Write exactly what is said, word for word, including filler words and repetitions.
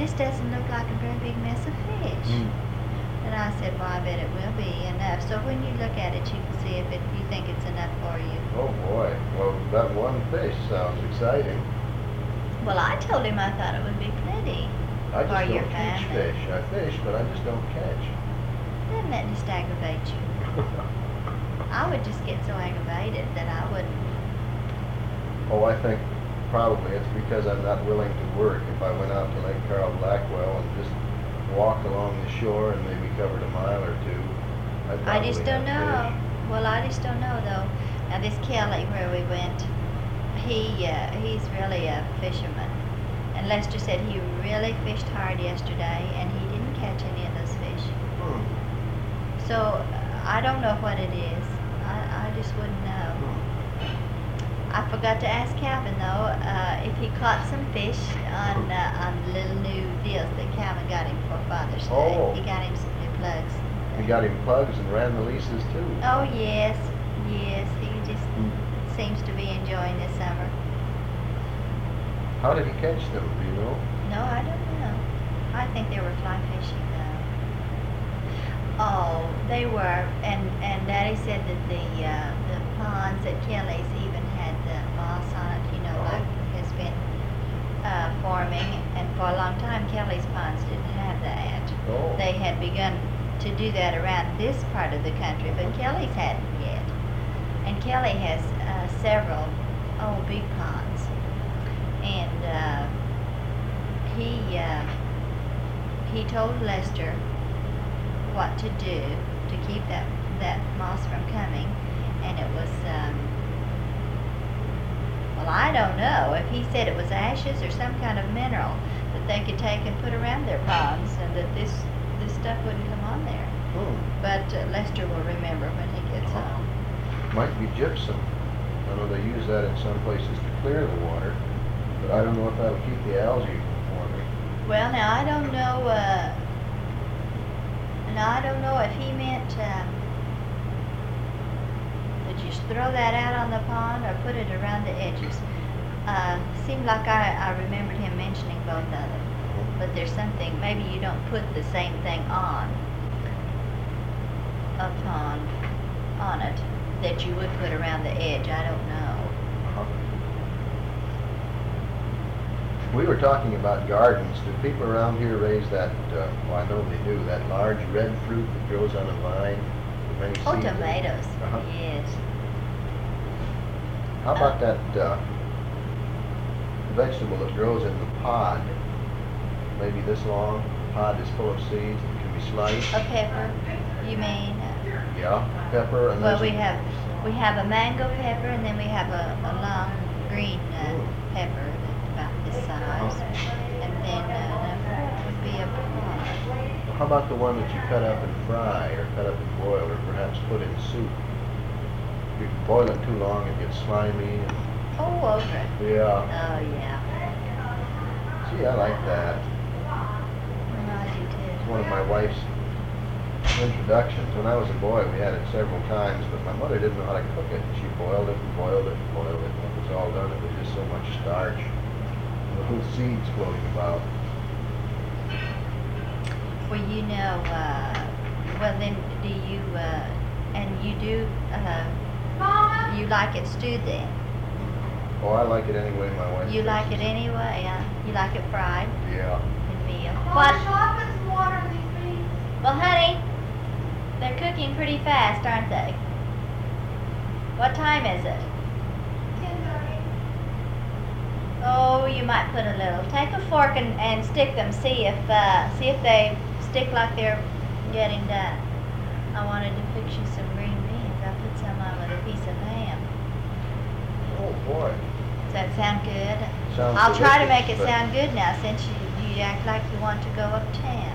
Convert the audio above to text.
this doesn't look like a very big mess of fish. Mm. And I said, well, I bet it will be enough. So when you look at it, you can see if it, you think it's enough for you. Oh boy. Well, that one fish sounds exciting. Well, I told him I thought it would be plenty I for just your don't catch family. fish. I fish, but I just don't catch. Doesn't that just aggravate you? I would just get so aggravated that I wouldn't. Oh, I think probably it's because I'm not willing to work. If I went out to Lake Carl Blackwell and just walked along the shore and maybe covered a mile or two, I'd I probably just don't have know. fish. Well, I just don't know though. Now this Kelly where we went, he uh, he's really a fisherman. And Lester said he really fished hard yesterday and he didn't catch any of those fish. Hmm. So uh, I don't know what it is. I, I just wouldn't know. Hmm. I forgot to ask Calvin though uh, if he caught some fish on uh, on the little new deals that Calvin got him for Father's Day. Oh. He got him some new plugs. You got him plugs and ran the leases too. Oh yes, yes. He just seems to be enjoying this summer. How did he catch them? Do you know? No, I don't know. I think they were fly fishing though. Oh, they were, and and Daddy said that the uh, the ponds at Kelly's even had the moss on it. You know, Oh. like has been uh, forming, and for a long time Kelly's ponds didn't have that. Oh. They had begun to do that around this part of the country, but Kelly's hadn't yet. And Kelly has uh, several old big ponds, and uh, he uh, he told Lester what to do to keep that that moss from coming, and it was um, well, I don't know if he said it was ashes or some kind of mineral that they could take and put around their ponds, and that this this stuff wouldn't come on there. Hmm. But uh, Lester will remember when he gets home. Might be gypsum. I know they use that in some places to clear the water, but I don't know if that'll keep the algae from forming. Well, now I don't know. Uh, now I don't know if he meant um, that you throw that out on the pond or put it around the edges. Uh, seemed like I, I remembered him mentioning both of them. But there's something. Maybe you don't put the same thing on a pond on it that you would put around the edge. I don't know. Uh-huh. We were talking about gardens. Do people around here raise that, uh, well, I know they do, that large red fruit that grows on a vine with many Oh, seeds in it? tomatoes. Uh-huh. Yes. How about that uh, vegetable that grows in the pod? Maybe this long. The pod is full of seeds that can be sliced. A pepper. You mean? Yeah, pepper and Well, there's we a- have we have a mango pepper, and then we have a, a long green uh, Mm. pepper that's about this size, and then uh, another would be a pod. How about the one that you cut up and fry, or cut up and boil, or perhaps put in soup? If you boil it too long, it gets slimy. And, Oh, okra. yeah. Oh yeah. Gee, I like that. Well, I do It's too. one of my wife's introductions. When I was a boy, we had it several times, but my mother didn't know how to cook it. She boiled it and boiled it and boiled it. When it was all done, it was just so much starch. The little seeds floating about. Well, you know, uh, well then, do you, uh, and you do, uh, you like it stewed then? Oh, I like it anyway my wife You makes like it anyway, uh, you like it fried Yeah. in meal? Mom, What? shall I put some water in these beans? Well, honey, they're cooking pretty fast, aren't they? What time is it? ten thirty. Oh, you might put a little. Take a fork and, and stick them. See if uh, see if they stick like they're getting done. I wanted to fix you some green beans. I put some on with a piece of ham. Oh, boy. Does that sound good? Sounds I'll try to make delicious, it but- sound good now since you, you act like you want to go uptown.